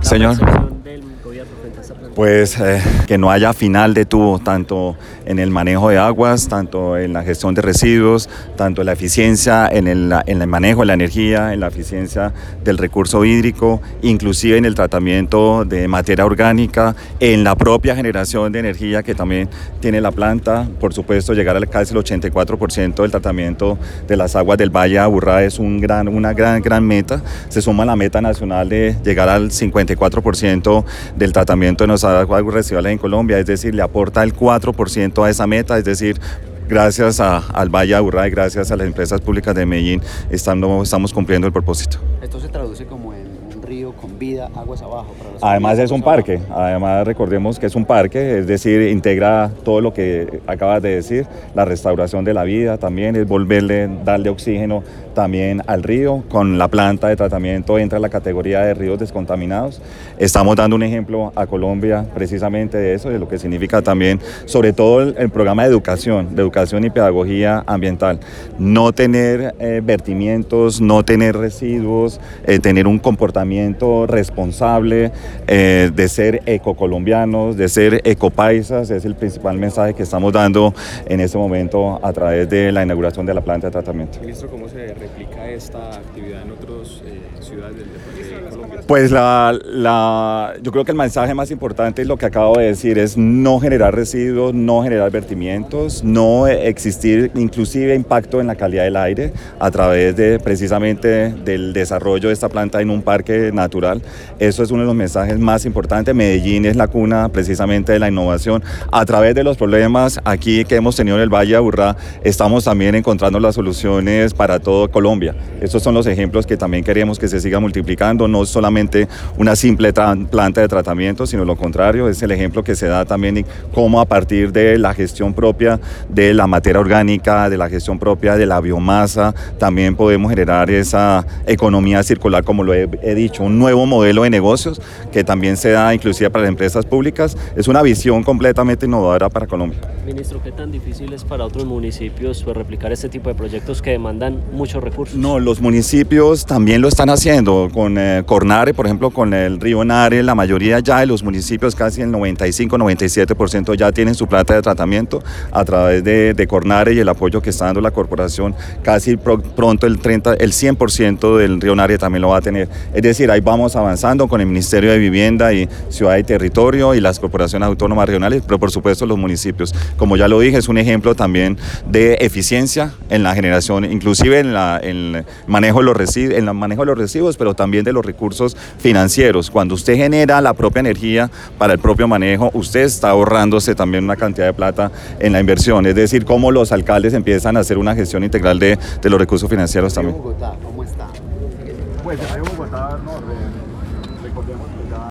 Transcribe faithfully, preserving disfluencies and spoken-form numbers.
Señor. Del gobierno frente a esta planta. Pues eh, que no haya final de tubo, tanto en el manejo de aguas, tanto en la gestión de residuos, tanto en la eficiencia en el, en el manejo de la energía, en la eficiencia del recurso hídrico, inclusive en el tratamiento de materia orgánica, en la propia generación de energía que también tiene la planta. Por supuesto, llegar al casi el ochenta y cuatro por ciento del tratamiento de las aguas del Valle de Aburrá es un gran, una gran, gran meta. Se suma la meta nacional de llegar al cincuenta y cuatro por ciento del tratamiento de nuestras aguas residuales en Colombia, es decir, le aporta el cuatro por ciento a esa meta, es decir, gracias a, al Valle de Aburrá y gracias a las empresas públicas de Medellín estamos, estamos cumpliendo el propósito. Esto se traduce como en un río con vida, aguas abajo. Para los Además es un abajo. parque, además recordemos que es un parque, es decir, integra todo lo que acabas de decir, la restauración de la vida también, es volverle, darle oxígeno también al río, con la planta de tratamiento entra la categoría de ríos descontaminados. Estamos dando un ejemplo a Colombia precisamente de eso, de lo que significa también, sobre todo el, el programa de educación, de educación y pedagogía ambiental. No tener eh, vertimientos, no tener residuos, eh, tener un comportamiento responsable, eh, de ser ecocolombianos, de ser ecopaisas, es el principal mensaje que estamos dando en este momento a través de la inauguración de la planta de tratamiento. Ministro, ¿cómo se replica esta actividad en otras eh, ciudades del de Colombia? Pues la, la, yo creo que el mensaje más importante es lo que acabo de decir, es no generar residuos, no generar vertimientos, no existir inclusive impacto en la calidad del aire a través de precisamente del desarrollo de esta planta en un parque natural. Eso es uno de los mensajes más importantes. Medellín es la cuna precisamente de la innovación. A través de los problemas aquí que hemos tenido en el Valle de Aburrá, estamos también encontrando las soluciones para todo Colombia. Estos son los ejemplos que también queremos que se siga multiplicando, no solamente una simple planta de tratamiento, sino lo contrario, es el ejemplo que se da también y cómo a partir de la gestión propia de la materia orgánica, de la gestión propia de la biomasa, también podemos generar esa economía circular, como lo he, he dicho, un nuevo modelo de negocios que también se da inclusive para las empresas públicas. Es una visión completamente innovadora para Colombia. Ministro, ¿qué tan difícil es para otros municipios pues, replicar este tipo de proyectos que demandan muchos recursos? No, los municipios también lo están haciendo, con eh, Cornare, por ejemplo, con el río Nare, la mayoría ya de los municipios, casi el noventa y cinco, noventa y siete por ciento ya tienen su planta de tratamiento a través de, de Cornare y el apoyo que está dando la corporación, casi pro, pronto el, treinta, el cien por ciento del río Nare también lo va a tener. Es decir, ahí vamos avanzando con el Ministerio de Vivienda y Ciudad y Territorio y las corporaciones autónomas regionales, pero por supuesto los municipios. Como ya lo dije, es un ejemplo también de eficiencia en la generación, inclusive en, la, en, el manejo de los residuos, en el manejo de los residuos, pero también de los recursos financieros. Cuando usted genera la propia energía para el propio manejo, usted está ahorrándose también una cantidad de plata en la inversión. Es decir, cómo los alcaldes empiezan a hacer una gestión integral de, de los recursos financieros también. Bogotá, ¿cómo está? Pues Bogotá, no, recordemos que ya